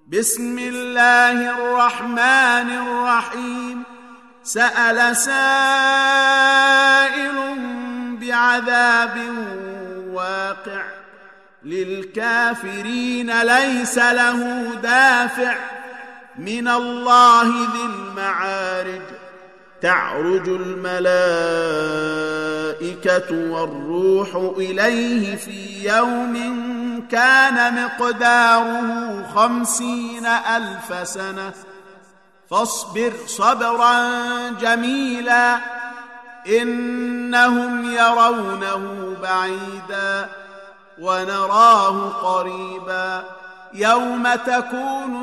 بسم الله الرحمن الرحيم. سأل سائل بعذاب واقع للكافرين ليس له دافع من الله ذي المعارج. تعرج الملائكة والروح إليه في يوم كان مقداره 50,000 سنة فاصبر صبرا جميلا إنهم يرونه بعيدا ونراه قريبا. يوم تكون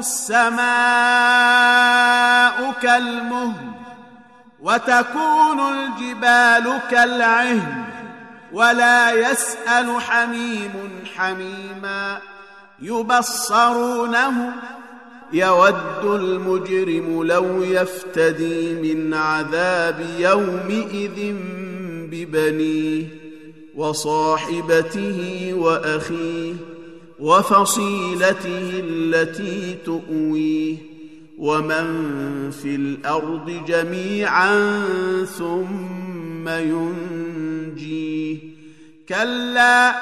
السماء كالمهل وتكون الجبال كالعهن ولا يسأل حميم حميما. يبصرونه يود المجرم لو يفتدي من عذاب يومئذ ببنيه وصاحبته وأخيه وفصيلته التي تؤويه ومن في الأرض جميعا ثم ينجيه. كلا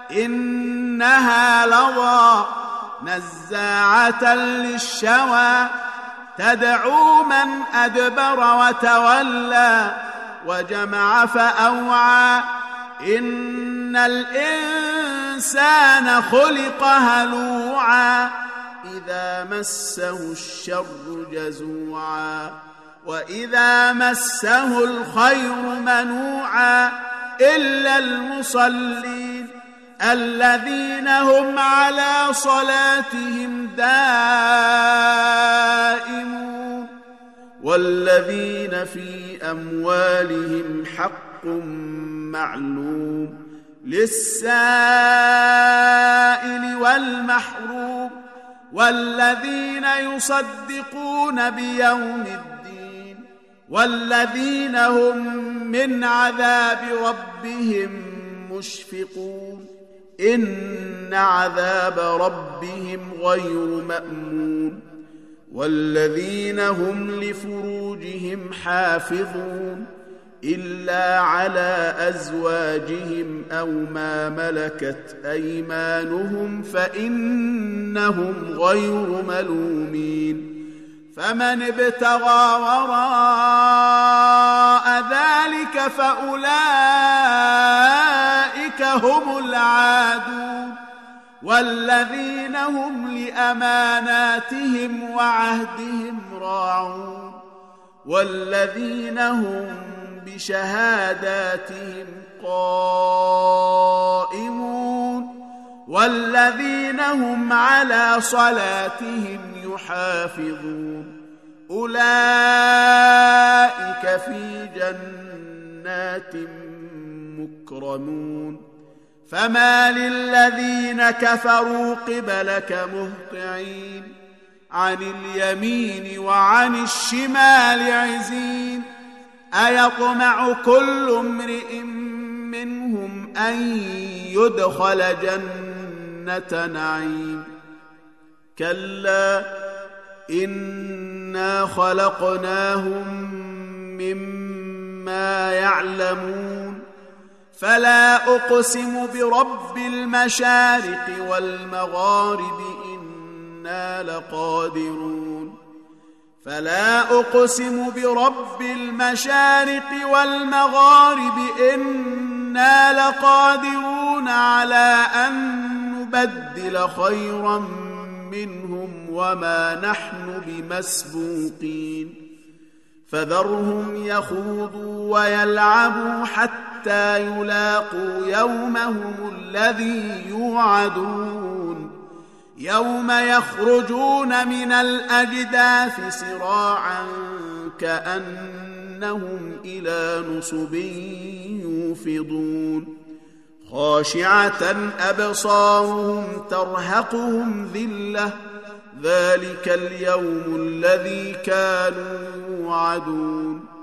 إنها لظى نزاعة للشوى تدعو من أدبر وتولى وجمع فأوعى. إن الإنسان خلق هلوعا إذا مسه الشر جزوعا وإذا مسه الخير منوعا إلا المصلين الذين هم على صلاتهم دائمون والذين في أموالهم حق معلوم للسائل والمحروم والذين يصدقون بيوم الدين والذين هم من عذاب ربهم مشفقون. إن عذاب ربهم غير مأمون. والذين هم لفروجهم حافظون إلا على أزواجهم أو ما ملكت أيمانهم فإنهم غير ملومين. فمن ابتغى وراء ذلك فأولئك هم العادون. والذين هم لأماناتهم وعهدهم راعون والذين هم بشهاداتهم قائمون والذين هم على صلاتهم يحافظون. أولئك في جنات مكرمون. فما للذين كفروا قبلك مهطعين عن اليمين وعن الشمال عزين. أيطمع كل امرئ منهم أن يدخل جنة نعيم. كلا إنا خلقناهم مما يعلمون. فلا أقسم برب المشارق والمغارب إنا لقادرون. فلا أقسم برب المشارق والمغارب إنا لقادرون على أن نبدل خيرا منهم وما نحن بمسبوقين. فذرهم يخوضوا ويلعبوا حتى يلاقوا يومهم الذي يوعدون. يوم يخرجون من الأجداث سراعا كأنهم إلى نصب يوفضون. خاشعة أبصارهم ترهقهم ذلة ذلك اليوم الذي كانوا يوعدون.